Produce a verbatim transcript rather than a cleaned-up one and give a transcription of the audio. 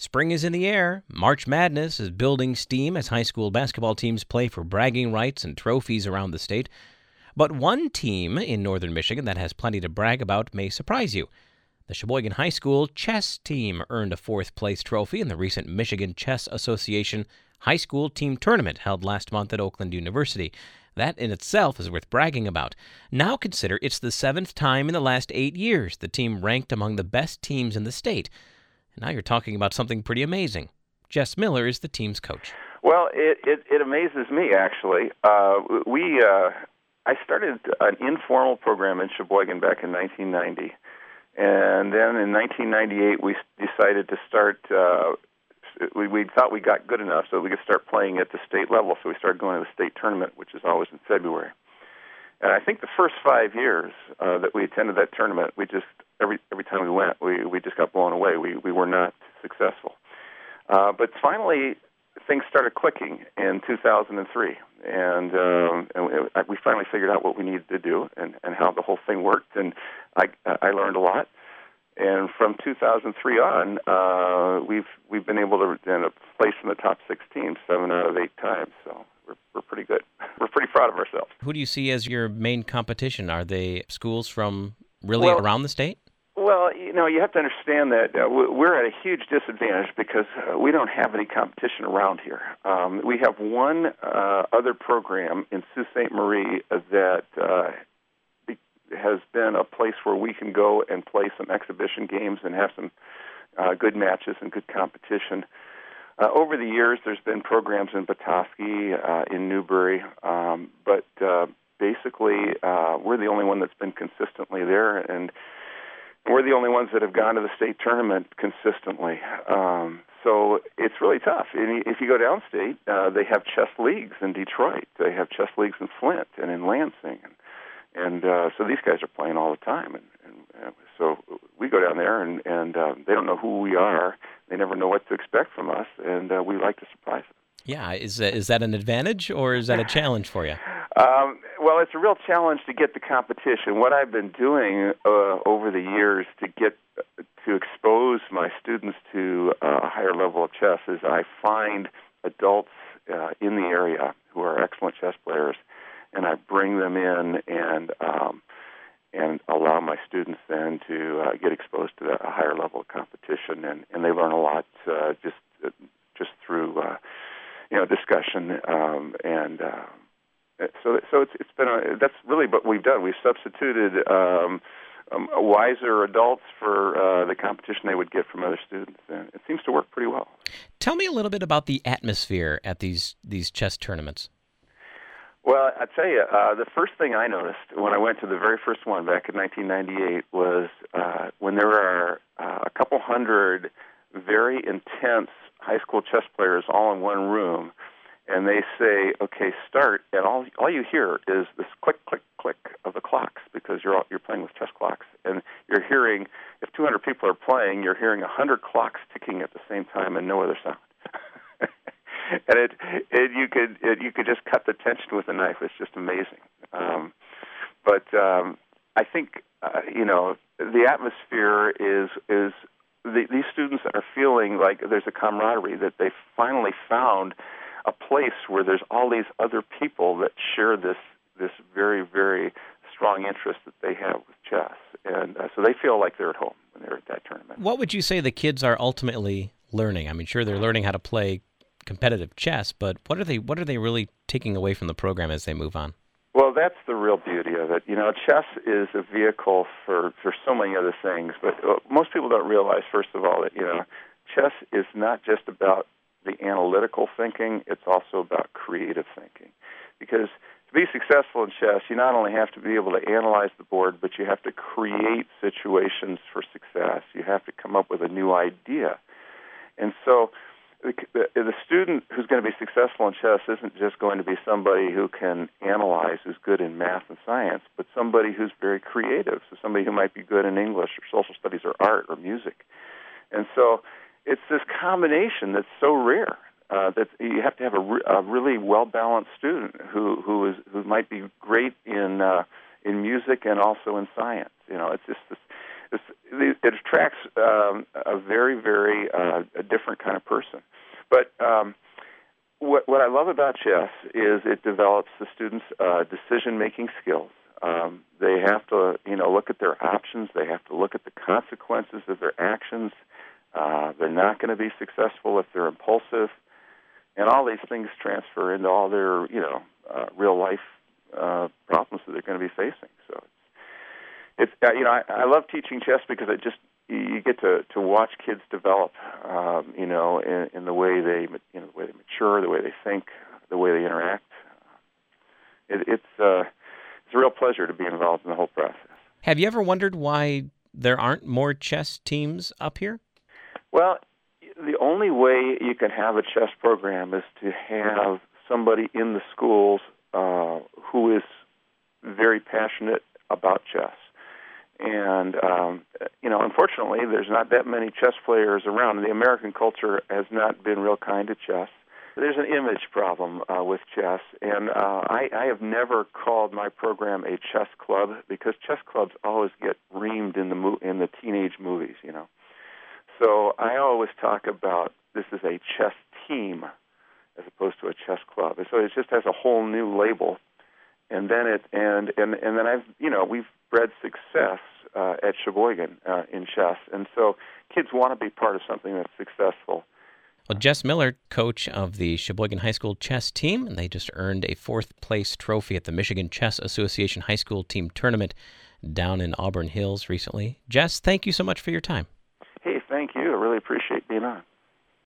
Spring is in the air. March Madness is building steam as high school basketball teams play for bragging rights and trophies around the state. But one team in northern Michigan that has plenty to brag about may surprise you. The Sheboygan High School chess team earned a fourth-place trophy in the recent Michigan Chess Association High School Team Tournament held last month at Oakland University. That in itself is worth bragging about. Now consider it's the seventh time in the last eight years the team ranked among the best teams in the state. And now you're talking about something pretty amazing. Jess Miller is the team's coach. Well, it, it, it amazes me, actually. Uh, we uh, I started an informal program in Sheboygan back in nineteen ninety. And then in nineteen ninety-eight, we decided to start, uh, we, we thought we got good enough so we could start playing at the state level. So we started going to the state tournament, which is always in February. And I think the first five years uh, that we attended that tournament, we just, every every time we went, we, we just got blown away. We, we were not successful. Uh, but finally, things started clicking in two thousand three. And, um, and we finally figured out what we needed to do and, and how the whole thing worked. And I, I learned a lot. And from two thousand three on, uh, we've we've been able to end up place in the top sixteen seven out of eight times. So we're we're pretty good. We're pretty proud of ourselves. Who do you see as your main competition? Are they schools from really well, around the state? Well, you know, you have to understand that uh, we're at a huge disadvantage because uh, we don't have any competition around here. Um, we have one uh, other program in Sault Ste. Marie that uh, has been a place where we can go and play some exhibition games and have some uh, good matches and good competition. Uh, over the years, there's been programs in Petoskey, uh, in Newbury, um, but uh, basically uh, we're the only one that's been consistently there, and we're the only ones that have gone to the state tournament consistently. Um, so it's really tough. And if you go downstate, uh, they have chess leagues in Detroit. They have chess leagues in Flint and in Lansing. And, and uh, so these guys are playing all the time. And, and uh, so we go down there, and, and uh, they don't know who we are. They never know what to expect from us, and uh, we like to surprise them. Yeah, is uh, is that an advantage or is that a challenge for you? Um, well, it's a real challenge to get the competition. What I've been doing uh, over the years to get to expose my students to uh, a higher level of chess is I find adults uh, in the area who are excellent chess players, and I bring them in and um, and allow my students then to uh, get exposed to a higher level of competition, and, and they learn a lot uh, just uh, just through. Uh, You know, discussion, um, and uh, so so it's it's been a, that's really what we've done. We've substituted um, um, wiser adults for uh, the competition they would get from other students, and it seems to work pretty well. Tell me a little bit about the atmosphere at these these chess tournaments. Well, I tell you, uh, the first thing I noticed when I went to the very first one back in nineteen ninety-eight was uh, when there are uh, a couple hundred very intense high school chess players all in one room, and they say, "Okay, start," and all all you hear is this click, click, click of the clocks because you're all, you're playing with chess clocks, and you're hearing if two hundred people are playing, you're hearing one hundred clocks ticking at the same time and no other sound. and it, it you could it, you could just cut the tension with a knife. It's just amazing. Um, but um, I think uh, you know the atmosphere is is. The, these students are feeling like there's a camaraderie, that they finally found a place where there's all these other people that share this this very, very strong interest that they have with chess. And uh, so they feel like they're at home when they're at that tournament. What would you say the kids are ultimately learning? I mean, sure, they're learning how to play competitive chess, but what are they what are they really taking away from the program as they move on? Well, that's the real beauty of it. You know, chess is a vehicle for, for so many other things, but most people don't realize, first of all, that, you know, chess is not just about the analytical thinking, it's also about creative thinking. Because to be successful in chess, you not only have to be able to analyze the board, but you have to create situations for success. You have to come up with a new idea. And so The, the student who's going to be successful in chess isn't just going to be somebody who can analyze, who's good in math and science, but somebody who's very creative, so somebody who might be good in English or social studies or art or music. And so it's this combination that's so rare uh, that you have to have a, re- a really well-balanced student who who is who might be great in uh, in music and also in science. You know, it's just this it's, it attracts um, a very, very uh, a different kind of person. But um, what, what I love about chess is it develops the students' uh, decision-making skills. Um, they have to, you know, look at their options. They have to look at the consequences of their actions. Uh, they're not going to be successful if they're impulsive, and all these things transfer into all their, you know, uh, real-life uh, problems that they're going to be facing. So it's, it's uh, you know, I, I love teaching chess because it just you get to, to watch kids develop, um, you know, in, in the way they, you know, the way they mature, the way they think, the way they interact. It, it's uh, it's a real pleasure to be involved in the whole process. Have you ever wondered why there aren't more chess teams up here? Well, the only way you can have a chess program is to have somebody in the schools uh, who is very passionate about chess. And, um, you know, unfortunately, there's not that many chess players around. The American culture has not been real kind to chess. There's an image problem uh, with chess, and uh, I, I have never called my program a chess club because chess clubs always get reamed in the mo- in the teenage movies, you know. So I always talk about this is a chess team as opposed to a chess club. And so it just has a whole new label. And then it and and, and then I've you know we've bred success uh, at Sheboygan uh, in chess, and so kids want to be part of something that's successful. Well, Jess Miller, coach of the Sheboygan High School chess team, and they just earned a fourth place trophy at the Michigan Chess Association High School Team Tournament down in Auburn Hills recently. Jess, thank you so much for your time. Hey, thank you. I really appreciate being on.